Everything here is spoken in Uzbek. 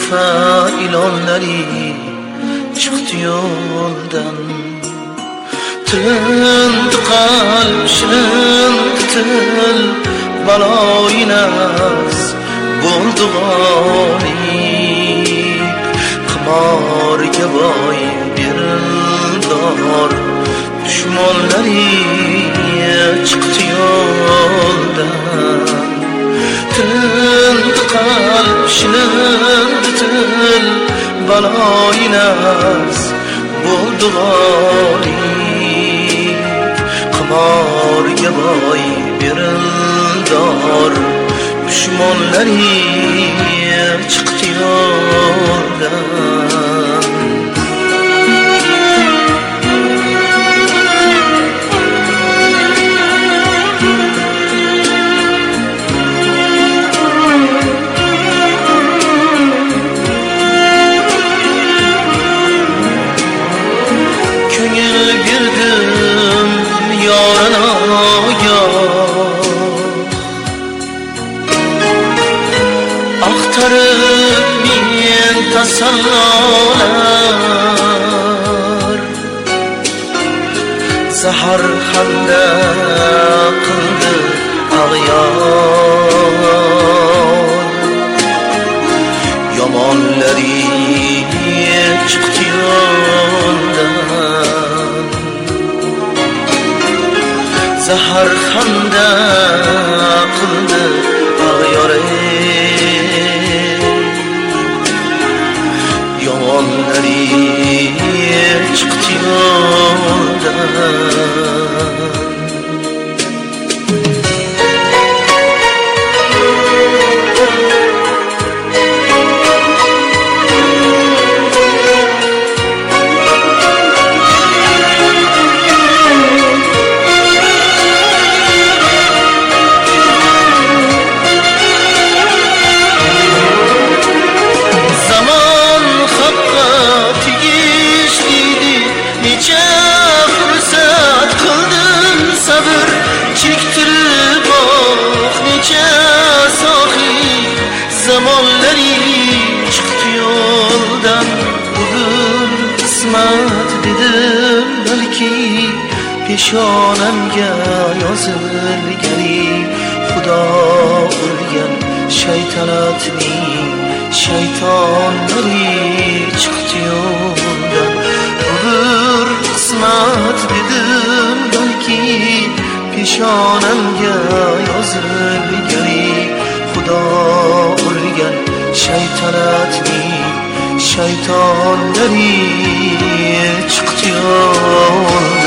vafa ilonlari chiqdi yo'ldan. Tindi qalb shirindi til, baloyi nafs bo'ldi g'olib. Qimorga boy berildor, dushmonlari chiqdi yo'ldan. Tindi qalb shirindi til, baloyi nafs bo'ldi g'olib. Qimorga boy berildor, dushmonlari chiqdi yo'ldan. Ko'ngil berdim yorina axtarib men tasallolar. Zahar hamda qildi ag'yor, yomonlari chiqdi yo'ldan. Zahar hamda qildi ag'yor, yomonlari chiqdi yo'ldan. Zamonlari chiqdi yo'ldan. Bugun qismat dedim balki, peshonamga yozilgani. Xudo urgan shaytanatning shaytonlari chiqdi yo'ldan. Bugun qismat dedim balki, peshonamga yozilgani. Xudo urgan shaytanatning shaytonlari chiqdi yo'ldan.